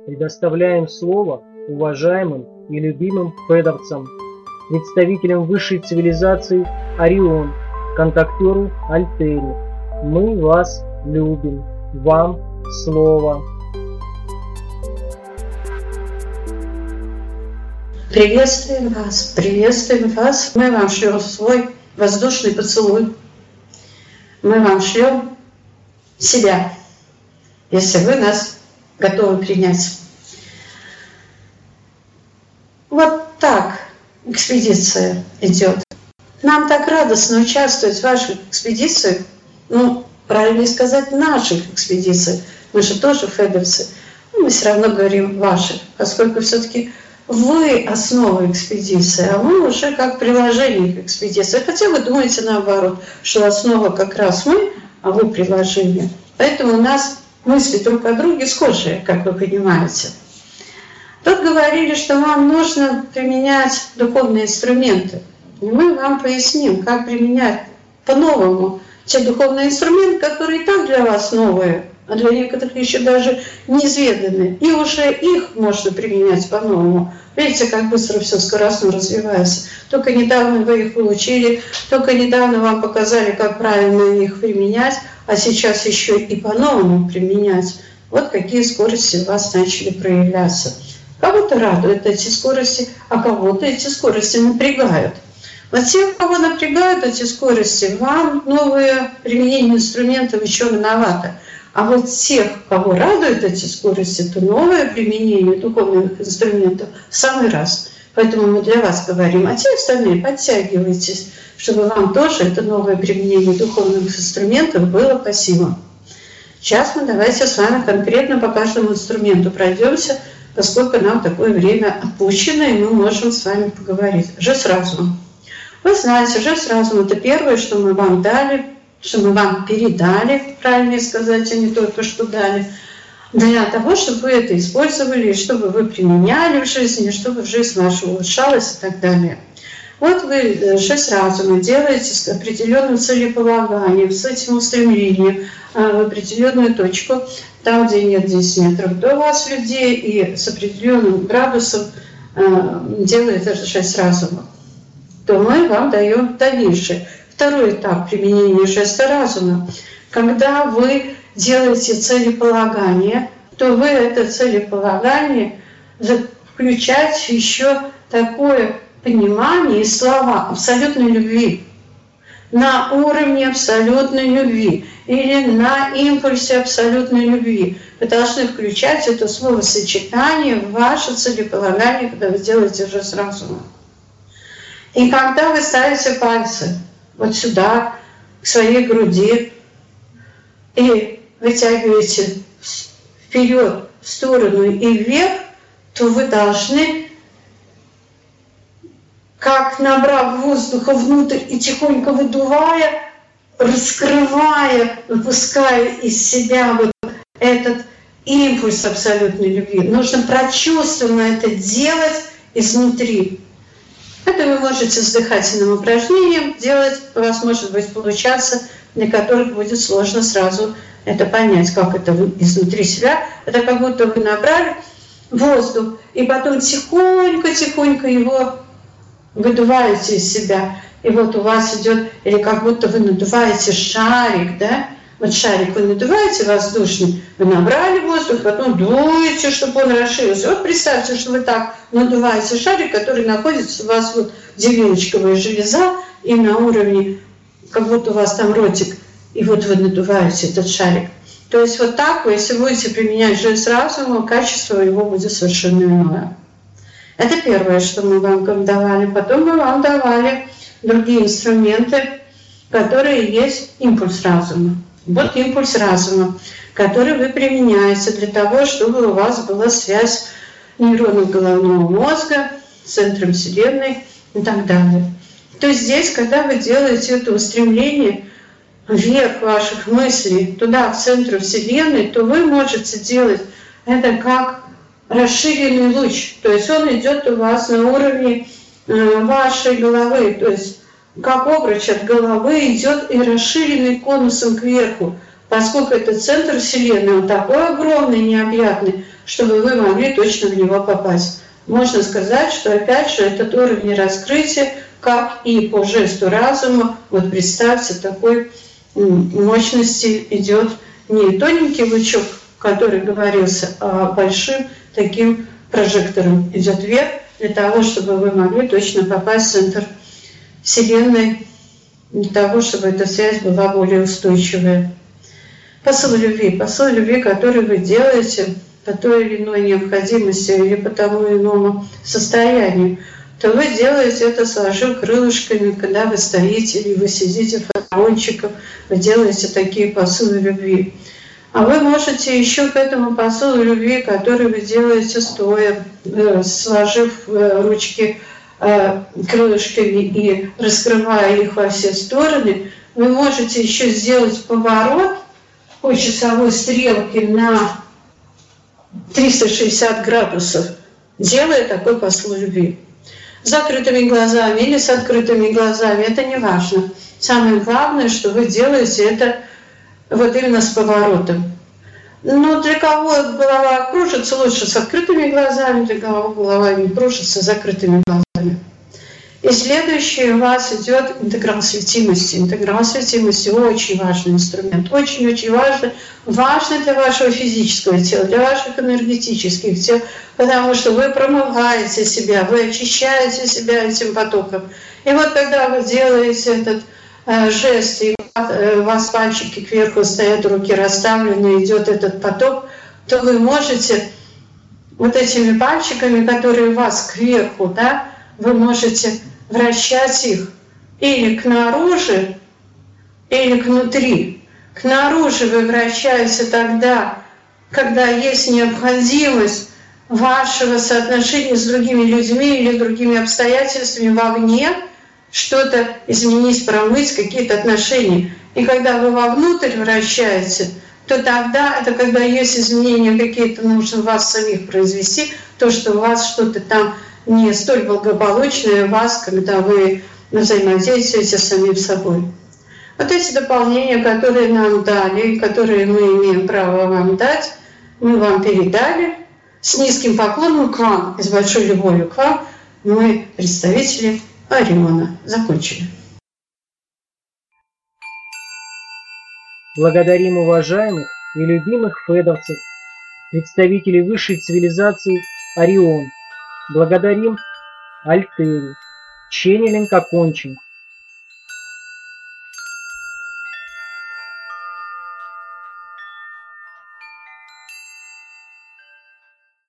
Предоставляем слово уважаемым и любимым федовцам, представителям высшей цивилизации Орион, контактеру Альтери. Мы вас любим. Вам слово. Приветствуем вас, приветствуем вас. Мы вам шлем свой воздушный поцелуй. Мы вам шлем себя, если вы нас готовы принять. Вот так экспедиция идет. Нам так радостно участвовать в ваших экспедициях, правильнее сказать, в наших экспедициях. Мы же тоже федовцы. Мы все равно говорим ваших, поскольку все-таки вы основа экспедиции, а мы уже как приложение к экспедиции. Хотя вы думаете наоборот, что основа как раз мы, а вы приложение. Поэтому у нас мысли друг о друге схожие, как вы понимаете. Тут говорили, что вам нужно применять духовные инструменты. И мы вам поясним, как применять по-новому те духовные инструменты, которые и так для вас новые, а для некоторых еще даже неизведанные. И уже их можно применять по-новому. Видите, как быстро все скоростно развивается. Только недавно вы их получили, только недавно вам показали, как правильно их применять, а сейчас еще и по-новому применять. Вот какие скорости у вас начали проявляться. Кого-то радуют эти скорости, а кого-то эти скорости напрягают. Вот тех, кого напрягают эти скорости, вам новое применение инструментов еще рановато. А вот тех, кого радуют эти скорости, то новое применение духовных инструментов в самый раз. Поэтому мы для вас говорим, а те остальные подтягивайтесь, чтобы вам тоже это новое применение духовных инструментов было по силам. Сейчас мы давайте с вами конкретно по каждому инструменту пройдемся, поскольку нам такое время отпущено, и мы можем с вами поговорить. Жест разума. Вы знаете, жест разума – это первое, что мы вам дали, что мы вам передали, правильнее сказать, а не только что дали, для того, чтобы вы это использовали, чтобы вы применяли в жизни, чтобы жизнь ваша улучшалась и так далее. Вот вы жест разума делаете с определенным целеполаганием, с этим устремлением в определенную точку, там, где нет 10 метров до вас людей, и с определенным градусом делаете этот жест разума. То мы вам даем дальнейшее. Второй этап применения жеста разума. Когда вы делаете целеполагание, то вы это целеполагание включаете еще такое понимание и слова абсолютной любви. На уровне абсолютной любви или на импульсе абсолютной любви. Вы должны включать это словосочетание в ваше целеполагание, когда вы делаете жест разума. И когда вы ставите пальцы вот сюда, к своей груди, и вытягиваете вперед, в сторону и вверх, то вы должны, как набрав воздуха внутрь и тихонько выдувая, раскрывая, выпуская из себя вот этот импульс абсолютной любви. Нужно прочувствованно это делать изнутри. Это вы можете с дыхательным упражнением делать, у вас может быть получаться, для которых будет сложно сразу это понять, как это вы изнутри себя. Это как будто вы набрали воздух, и потом тихонько его выдуваете из себя. И вот у вас идет, или как будто вы надуваете шарик, да? Вот шарик вы надуваете воздушный, вы набрали воздух, потом дуете, чтобы он расширился. Вот представьте, что вы так надуваете шарик, который находится у вас вот девилочковая железа, и на уровне, как будто у вас там ротик, и вот вы надуваете этот шарик. То есть вот так вы, если будете применять жест разума, качество его будет совершенно иное. Это первое, что мы вам давали. Потом мы вам давали другие инструменты, которые есть импульс разума. Вот импульс разума, который вы применяете для того, чтобы у вас была связь нейронов головного мозга с центром Вселенной и так далее. То есть здесь, когда вы делаете это устремление вверх ваших мыслей, туда, в центр Вселенной, то вы можете делать это как расширенный луч. То есть он идет у вас на уровне вашей головы, то есть как обруч от головы идет и расширенный конусом кверху. Поскольку это центр Вселенной, он такой огромный, необъятный, чтобы вы могли точно в него попасть. Можно сказать, что опять же этот уровень раскрытия, как и по жесту разума, вот представьте, такой мощности идет не тоненький лучок, который говорился, а большим таким прожектором идет вверх, для того, чтобы вы могли точно попасть в центр Вселенной, для того, чтобы эта связь была более устойчивая. Посыл любви, который вы делаете по той или иной необходимости или по тому или иному состоянию, то вы делаете это, сложив крылышками, когда вы стоите или вы сидите фараончиком, вы делаете такие посылы любви. А вы можете еще к этому посылу любви, который вы делаете стоя, сложив ручки крылышками и раскрывая их во все стороны, вы можете еще сделать поворот по часовой стрелке на 360 градусов, делая такой посыл любви. С закрытыми глазами или с открытыми глазами, это не важно. Самое главное, что вы делаете это вот именно с поворотом. Но для кого голова кружится, лучше с открытыми глазами, для кого голова не кружится, с закрытыми глазами. И следующее у вас идет интеграл светимости. Интеграл светимости очень важный инструмент, очень-очень важный, важный для вашего физического тела, для ваших энергетических тел, потому что вы промываете себя, вы очищаете себя этим потоком. И вот когда вы делаете этот жест, и у вас пальчики кверху стоят, руки расставлены, идет этот поток, то вы можете вот этими пальчиками, которые у вас кверху, да, вы можете вращать их или к наружу, или к внутри. К наружу вы вращаете тогда, когда есть необходимость вашего соотношения с другими людьми или другими обстоятельствами вовне, что-то изменить, промыть, какие-то отношения. И когда вы вовнутрь вращаете, то тогда это когда есть изменения какие-то, нужно вас самих произвести, то, что у вас что-то там не столь благополучное у вас, когда вы взаимодействуете с самим собой. Вот эти дополнения, которые нам дали, которые мы имеем право вам дать, мы вам передали с низким поклоном к вам и с большой любовью к вам. Мы, представители Ориона, закончили. Благодарим уважаемых и любимых федовцев, представителей высшей цивилизации Орион. Благодарим Альтери. Ченнелинг окончен.